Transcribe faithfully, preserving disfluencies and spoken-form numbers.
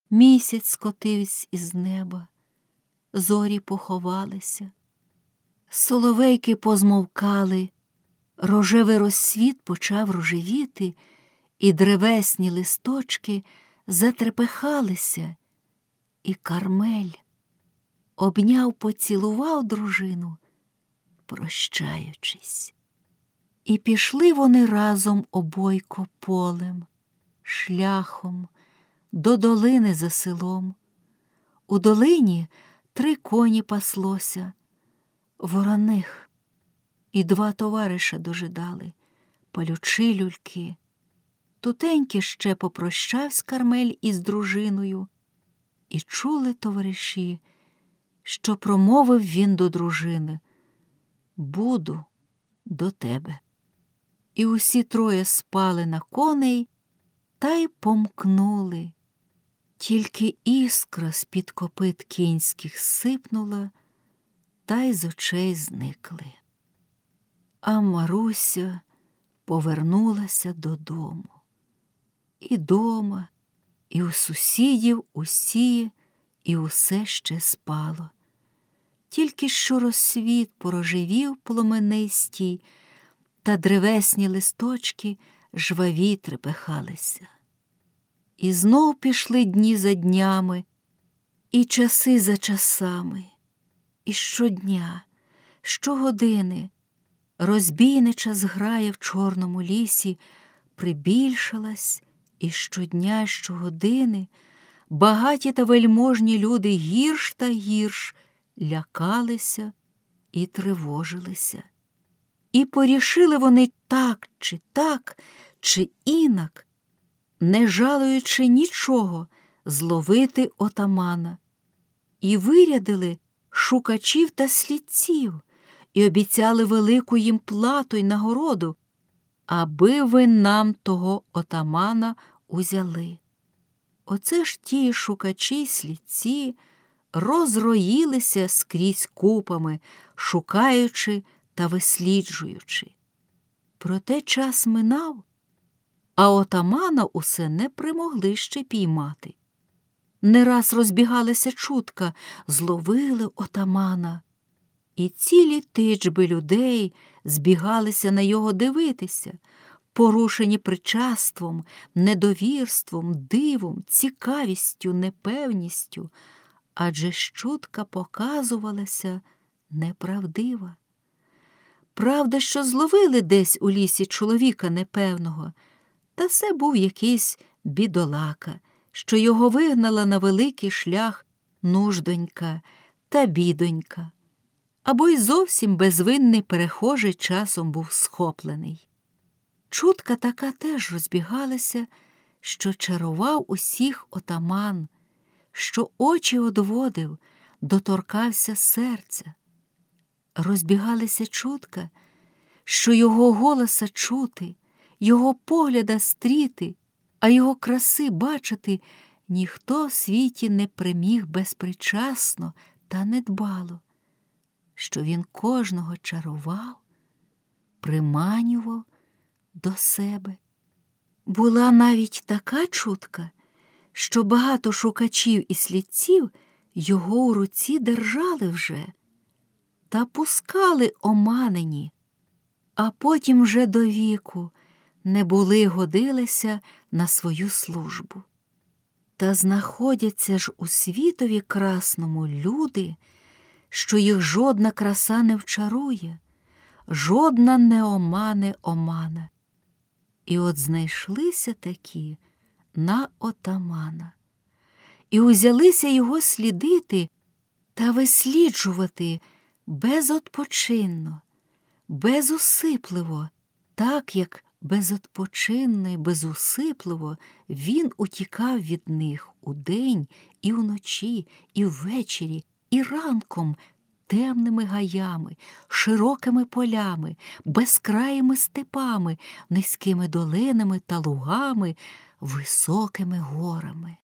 Місяць скотився із неба, зорі поховалися, соловейки позмовкали, рожевий розсвіт почав рожевіти, і древесні листочки затрепехалися, і Кармель обняв, поцілував дружину, прощаючись. І пішли вони разом обойко полем, шляхом, до долини за селом. У долині три коні паслося, вороних, і два товариша дожидали, палючи люльки. Тутеньки ще попрощавсь Кармель із дружиною, і чули товариші, що промовив він до дружини: «Буду до тебе». І усі троє спали на коней та й помкнули. Тільки іскра з-під копит кінських сипнула, та й з очей зникли. А Маруся повернулася додому. І дома, і у сусідів усі, і усе ще спало. Тільки що розсвіт порожевів пломенистій, та древесні листочки жваві трепехалися. І знов пішли дні за днями, і часи за часами, і щодня, щогодини розбійнича зграя в чорному лісі прибільшалась, і щодня, щогодини багаті та вельможні люди гірш та гірш лякалися і тривожилися. І порішили вони так чи так, чи інак, не жалуючи нічого, зловити отамана. І вирядили шукачів та слідців, і обіцяли велику їм плату й нагороду, аби ви нам того отамана узяли. Оце ж ті шукачі й слідці розроїлися скрізь купами, шукаючи та висліджуючи. Проте час минав, а отамана усе не примогли ще піймати. Не раз розбігалися чутка: зловили отамана. І цілі тичби людей збігалися на його дивитися, порушені причаством, недовірством, дивом, цікавістю, непевністю, адже ж чутка показувалася неправдива. Правда, що зловили десь у лісі чоловіка непевного, та це був якийсь бідолака, що його вигнала на великий шлях нуждонька та бідонька, або й зовсім безвинний перехожий часом був схоплений. Чутка така теж розбігалася, що чарував усіх отаман, що очі одводив, доторкався серця. Розбігалися чутка, що його голоса чути, його погляда стріти, а його краси бачити ніхто в світі не приміг безпричасно та недбало, що він кожного чарував, приманював до себе. Була навіть така чутка, що багато шукачів і слідців його у руці держали вже та пускали оманені, а потім вже до віку не були годилися на свою службу. Та знаходяться ж у світові красному люди, що їх жодна краса не вчарує, жодна не омане омана. І от знайшлися такі на отамана, і узялися його слідити та висліджувати безотпочинно, безусипливо, так як безотпочинно й безусипливо він утікав від них удень і вночі, і ввечері, і ранком темними гаями, широкими полями, безкраїми степами, низькими долинами та лугами, високими горами.